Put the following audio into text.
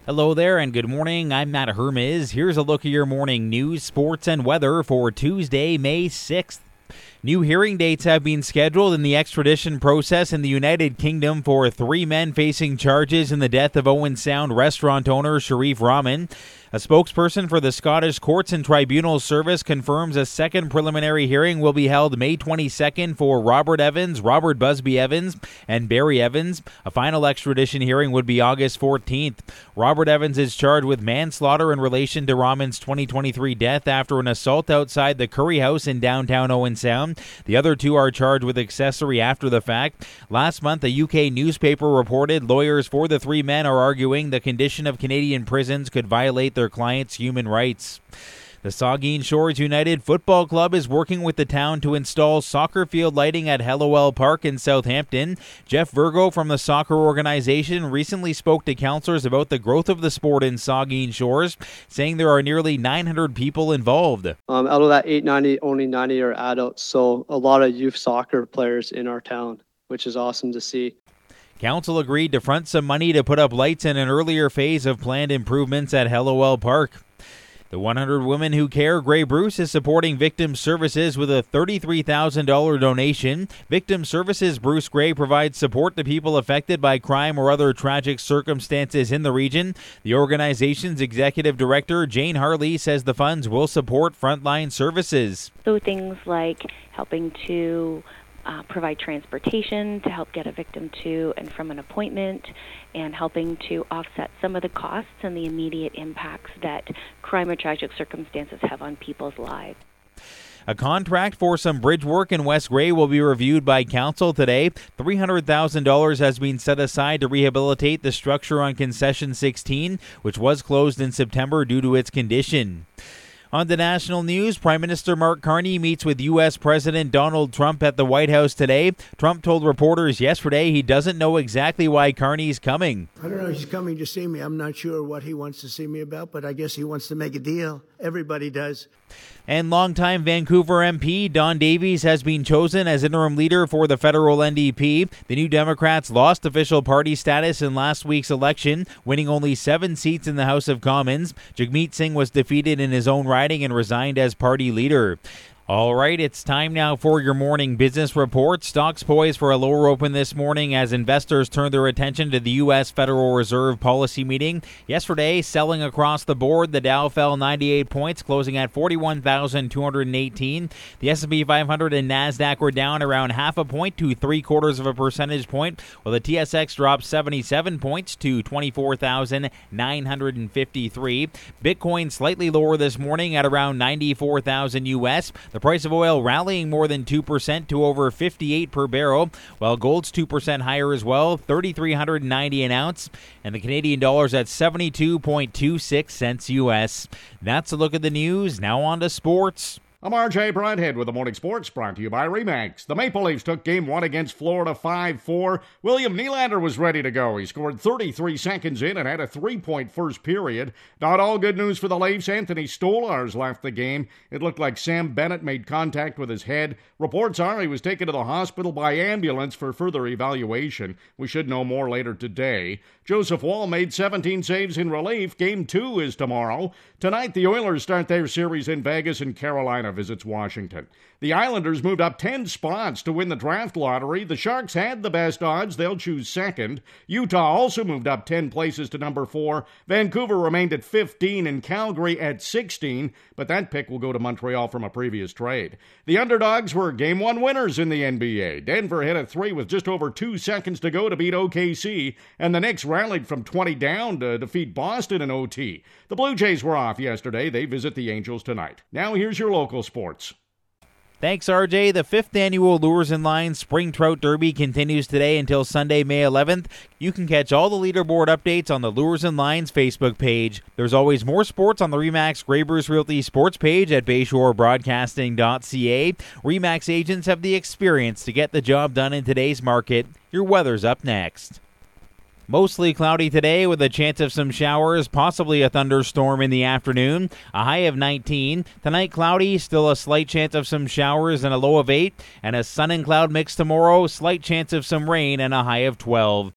Hello there and good morning. I'm Matt Hermes. Here's a look at your morning news, sports, and weather for Tuesday, May 6th. New hearing dates have been scheduled in the extradition process in the United Kingdom for 3 men facing charges in the death of Owen Sound restaurant owner Sharif Rahman. A spokesperson for the Scottish Courts and Tribunals Service confirms a second preliminary hearing will be held May 22nd for Robert Evans, Robert Busby Evans, and Barry Evans. A final extradition hearing would be August 14th. Robert Evans is charged with manslaughter in relation to Rahman's 2023 death after an assault outside the Curry House in downtown Owen Sound. The other two are charged with accessory after the fact. Last month, a UK newspaper reported lawyers for the 3 men are arguing the condition of Canadian prisons could violate their clients' human rights. The Saugeen Shores United Football Club is working with the town to install soccer field lighting at Hallowell Park in Southampton. Jeff Virgo from the soccer organization recently spoke to councillors about the growth of the sport in Saugeen Shores, saying there are nearly 900 people involved. Out of that 890, only 90 are adults, so a lot of youth soccer players in our town, which is awesome to see. Council agreed to front some money to put up lights in an earlier phase of planned improvements at Hallowell Park. The 100 Women Who Care Grey Bruce is supporting Victim Services with a $33,000 donation. Victim Services Bruce Grey provides support to people affected by crime or other tragic circumstances in the region. The organization's executive director, Jane Harley, says the funds will support frontline services. So things like helping to provide transportation to help get a victim to and from an appointment, and helping to offset some of the costs and the immediate impacts that crime or tragic circumstances have on people's lives. A contract for some bridge work in West Grey will be reviewed by council today. $300,000 has been set aside to rehabilitate the structure on Concession 16, which was closed in September due to its condition. On the national news, Prime Minister Mark Carney meets with U.S. President Donald Trump at the White House today. Trump told reporters yesterday he doesn't know exactly why Carney's coming. I don't know, he's coming to see me. I'm not sure what he wants to see me about, but I guess he wants to make a deal. Everybody does. And longtime Vancouver MP Don Davies has been chosen as interim leader for the federal NDP. The New Democrats lost official party status in last week's election, winning only 7 seats in the House of Commons. Jagmeet Singh was defeated in his own riding and resigned as party leader. All right, it's time now for your morning business report. Stocks poised for a lower open this morning as investors turn their attention to the U.S. Federal Reserve policy meeting. Yesterday, selling across the board, the Dow fell 98 points, closing at 41,218. The S&P 500 and NASDAQ were down around half a point to 0.75 of a percentage point, while the TSX dropped 77 points to 24,953. Bitcoin slightly lower this morning at around 94,000 U.S. The price of oil rallying more than 2% to over $58 per barrel, while gold's 2% higher as well, $3,390 an ounce, and the Canadian dollar's at 72.26 cents U.S. That's a look at the news. Now on to sports. I'm RJ Bradhead with the Morning Sports, brought to you by RE/MAX. The Maple Leafs took Game 1 against Florida 5-4. William Nylander was ready to go. He scored 33 seconds in and had a 3-point first period. Not all good news for the Leafs. Anthony Stolarz left the game. It looked like Sam Bennett made contact with his head. Reports are he was taken to the hospital by ambulance for further evaluation. We should know more later today. Joseph Woll made 17 saves in relief. Game 2 is tomorrow. Tonight, the Oilers start their series in Vegas, and Carolina visits Washington. The Islanders moved up 10 spots to win the draft lottery. The Sharks had the best odds. They'll choose second. Utah also moved up 10 places to number 4. Vancouver remained at 15 and Calgary at 16, but that pick will go to Montreal from a previous trade. The underdogs were Game 1 winners in the NBA. Denver hit a 3 with just over 2 seconds to go to beat OKC, and the Knicks rallied from 20 down to defeat Boston in OT. The Blue Jays were off yesterday. They visit the Angels tonight. Now here's your local sports. Thanks, RJ. The 5th annual Lures and Lines Spring Trout Derby continues today until Sunday, May 11th. You can catch all the leaderboard updates on the Lures and Lines Facebook page. There's always more sports on the RE/MAX Grey Bruce Realty sports page at BayShoreBroadcasting.ca. RE/MAX agents have the experience to get the job done in today's market. Your weather's up next. Mostly cloudy today with a chance of some showers, possibly a thunderstorm in the afternoon. A high of 19. Tonight cloudy, still a slight chance of some showers and a low of 8. And a sun and cloud mix tomorrow, slight chance of some rain and a high of 12.